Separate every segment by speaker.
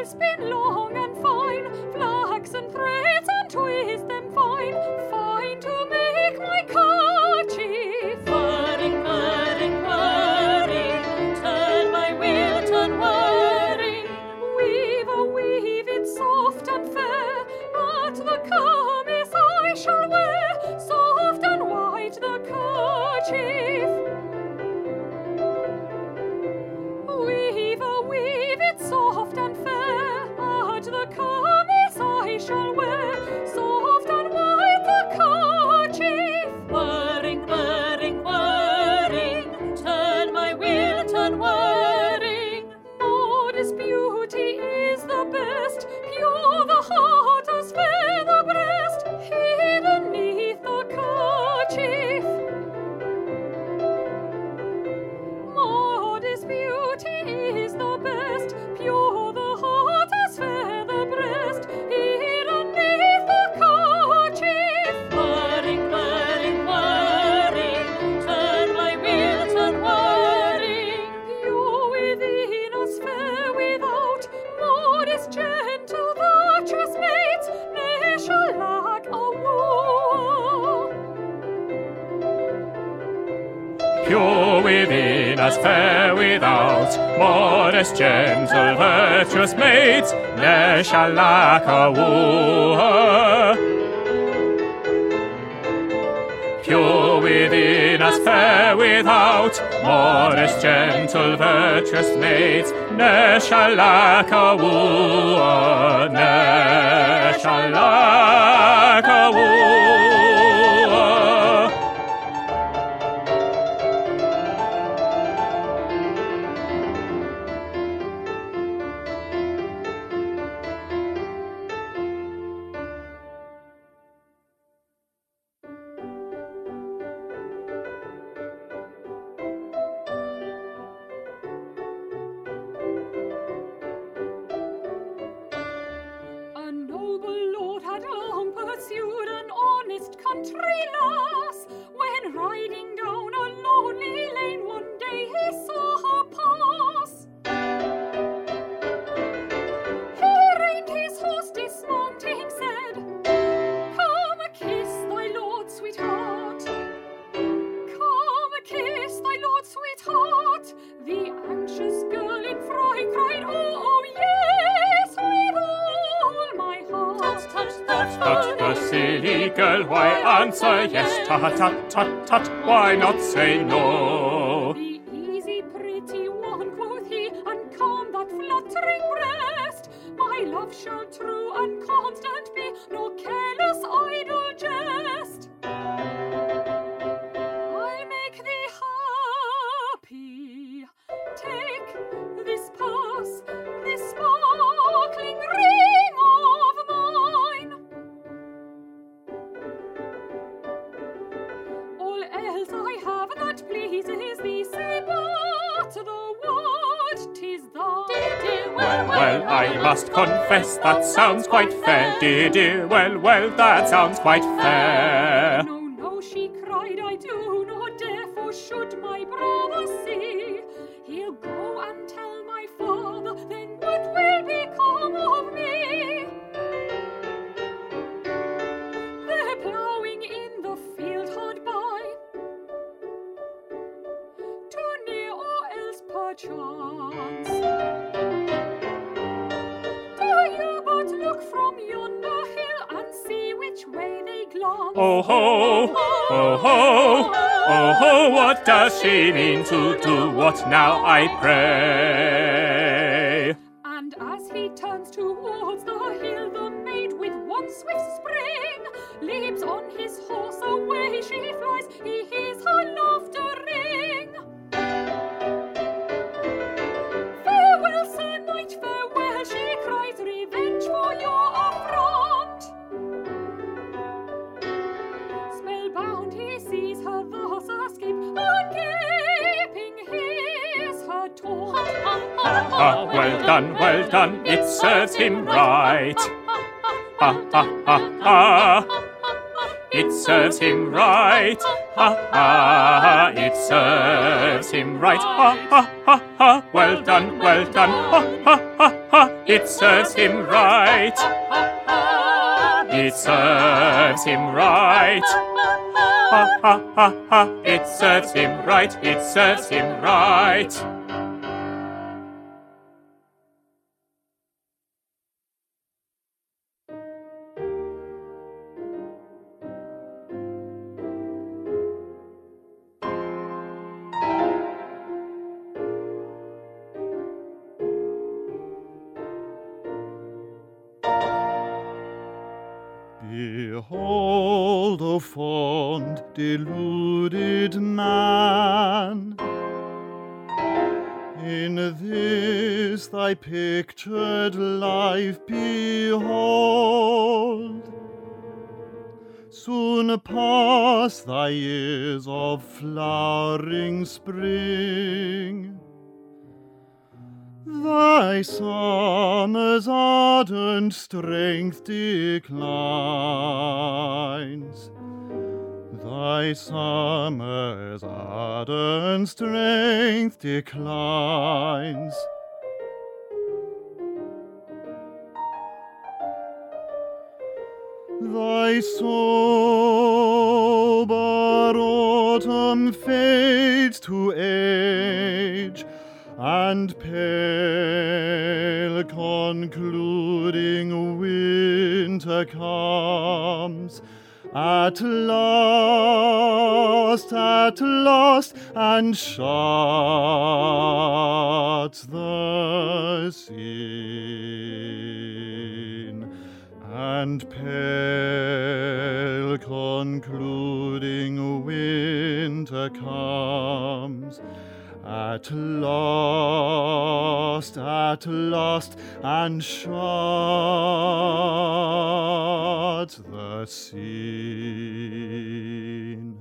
Speaker 1: spin long and fine, flaxen threads and twist them fine, fine to make my kerchief.
Speaker 2: Whirring, whirring, whirring, turn my wheel, turn whirring.
Speaker 1: Weave, oh weave it soft and fair, at the kermis I shall wear, soft and white the kerchief. Weave, oh weave it soft and fair, at the kermis I shall wear, soft and white the kerchief.
Speaker 2: Whirring, whirring, whirring, turn my wheel, turn whirring.
Speaker 1: Modest beauty is the best, pure the heart as fair the breast, hidden neath the kerchief. Modest beauty is the best, pure the heart as fair the breast, hidden neath the kerchief.
Speaker 2: Whirring, whirring, whirring, turn my wheel, turn whirring.
Speaker 1: Pure within us, fair without, modest, gentle, virtuous mates, ne'er shall lack a wooer.
Speaker 3: Pure within us, fair without, modest, gentle, virtuous maids, ne'er shall lack a wooer. Pure within us, fair without, modest, gentle, virtuous maids, ne'er shall lack a wooer, ne'er shall lack a wooer.
Speaker 1: A noble lord had long pursued an honest country lass, when riding down a lonely lane one day he saw her pass. He reined his horse, dismounting, said, "Come, kiss thy lord, sweetheart. Come, kiss thy lord, sweetheart." The anxious girl in fright cried, "Oh, oh, yes, with all my heart."
Speaker 3: But the silly girl, why answer yes? Tut, tut, tut, tut, why not say no?
Speaker 1: The easy, pretty one, quoth he, and calm that fluttering breast. My love shall true and constant be, no careless idle jest. I'll make thee happy. Take this purse, this sparkling ring of mine. All else I have that pleases thee, say but the word 'tis thine.
Speaker 3: Well, I must confess that sounds quite fair, dear, dear. Well, that sounds quite fair.
Speaker 1: No, no, she cried, I do not dare, for should my brother see, he'll go and tell my father, then what will become of me? They're ploughing in the field hard by, too near or else perchance. Do you but look from yonder hill and see which way they glance?
Speaker 3: Oh ho, oh ho, oh ho, what does she mean to do? What now, I pray?
Speaker 1: And as he turns towards the hill, the maid with one swift spring leaps on his horse, away she flies, he hears her laughter ring. Farewell, Sir Knight, farewell, she cries, revenge for your affront. Spellbound he sees her thus escape, and gaping hears her taunt.
Speaker 3: Well done, it serves him right. It serves him right. It serves him right. Well done. It serves him right. It serves him right. Ha ha ha ha. It serves him right. It serves him right.
Speaker 4: Behold, O fond, deluded man, in this thy pictured life behold, soon pass thy years of flowering spring. Thy summer's ardent strength declines. Thy summer's ardent strength declines. Thy sober autumn fades to age, and pale concluding winter comes. At last, and shuts the scene. And pale concluding winter comes. At last, and shut the scene.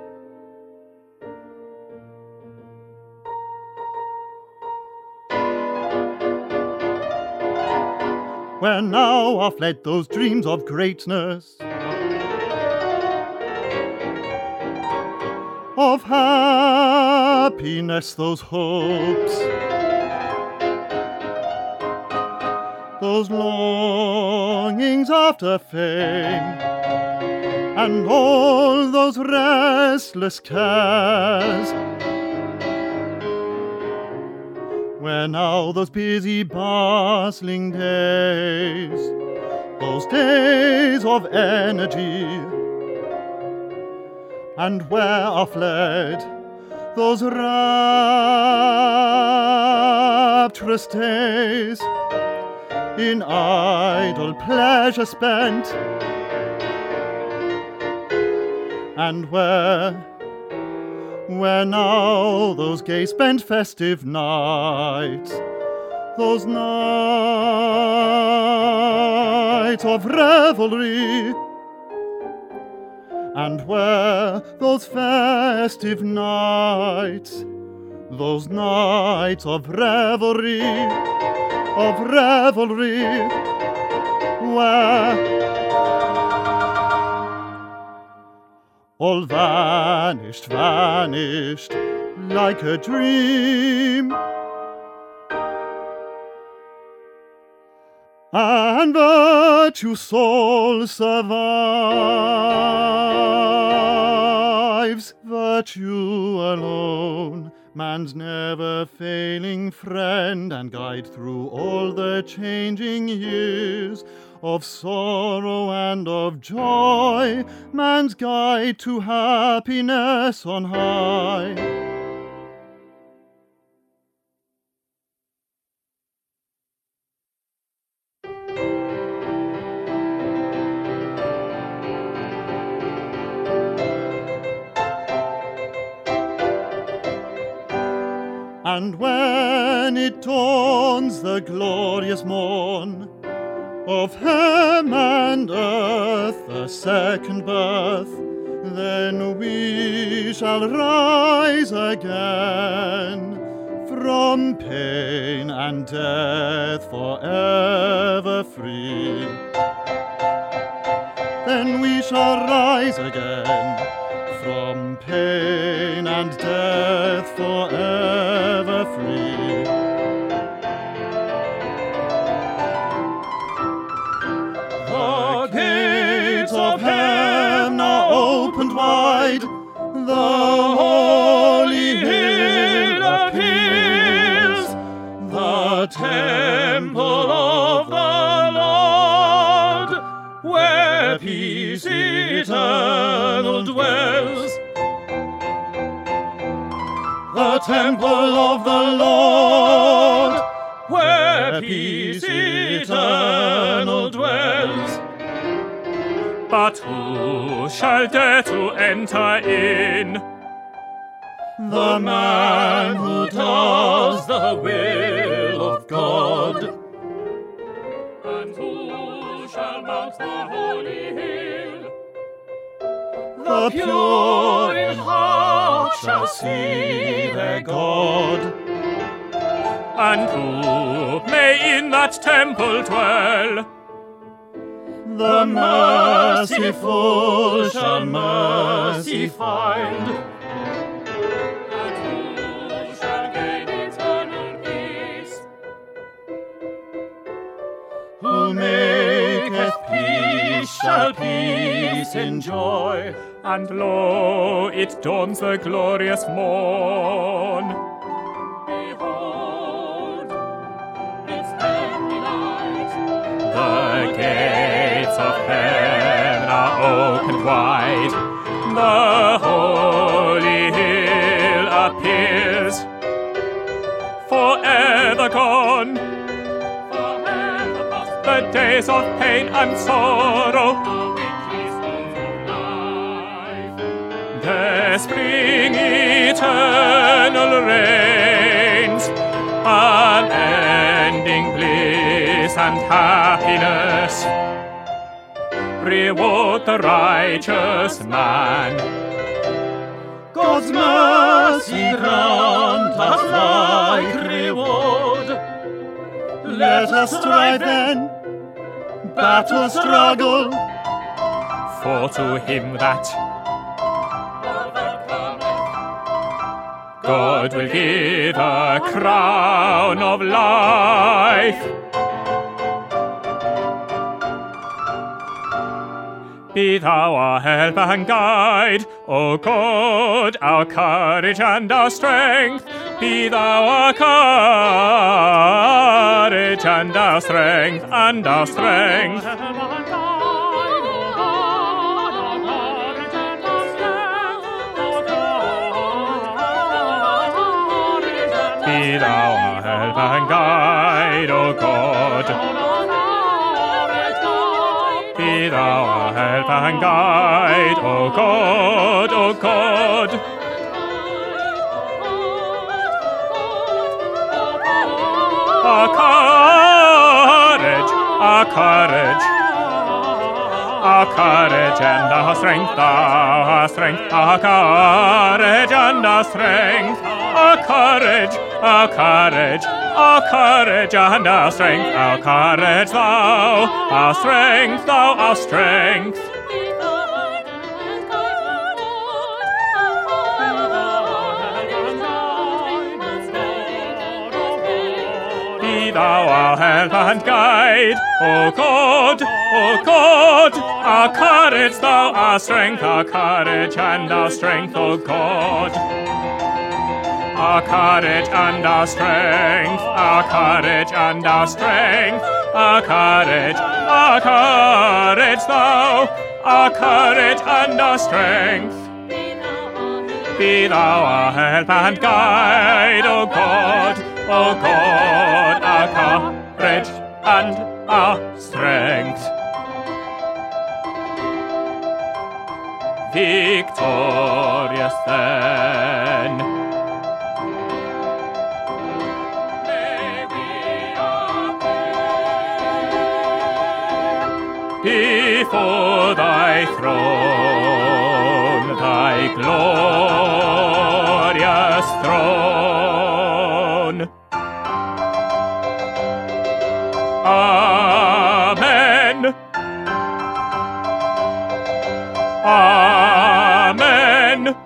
Speaker 4: Where now are fled those dreams of greatness, of happiness, those hopes, those longings after fame, and all those restless cares. Where now those busy bustling days, those days of energy, and where are fled those rapturous days in idle pleasure spent, and where now those gay spent festive nights, those nights of revelry, and where those festive nights, those nights of revelry, where all vanished like a dream, and virtue's soul survives. Virtue alone, man's never failing friend and guide through all the changing years of sorrow and of joy, man's guide to happiness on high. And when it dawns the glorious morn of heaven and earth, the second birth, then we shall rise again from pain and death forever free. Then we shall rise again from pain and death forever free. sanctified, the holy hill appears, the temple of the Lord, where peace eternal dwells. The temple of the Lord, where peace eternal dwells.
Speaker 3: But who shall dare to enter in?
Speaker 4: The man who does the will of God.
Speaker 3: And who shall mount the holy hill?
Speaker 4: The pure in heart shall see their God.
Speaker 3: And who may in that temple dwell?
Speaker 4: The merciful shall mercy find.
Speaker 3: And who shall gain eternal peace?
Speaker 4: Who maketh peace shall peace enjoy.
Speaker 3: And lo, it dawns the glorious morn. Behold, its heavenly light. The gates of heaven are opened wide. The holy hill appears. Forever gone, forever past the days of pain and sorrow. There spring eternal reigns, unending bliss and happiness. Reward the righteous man.
Speaker 4: God's mercy grant us like reward. Let us strive then, battle struggle,
Speaker 3: For to him that God will give a crown of life. Be thou our help and guide, O God, our courage and our strength. Be thou our courage and our strength, and our strength. Be thou our help and guide, O God. Be thou our help and guide, O God, O God. Our courage, our courage, our courage and our strength, our strength, our courage and our strength, our courage, our courage, our courage and our strength, our courage, thou, our strength, thou, our strength. Be thou our help and guide, O God, O God, our courage, thou, our strength, our courage and our strength, O God. Our courage and our strength, our courage and our strength, our courage, thou, our courage and our strength. Be thou our help and guide, O God, O God, our courage and our strength. Victorious then, before thy throne, thy glorious throne. Amen. Amen.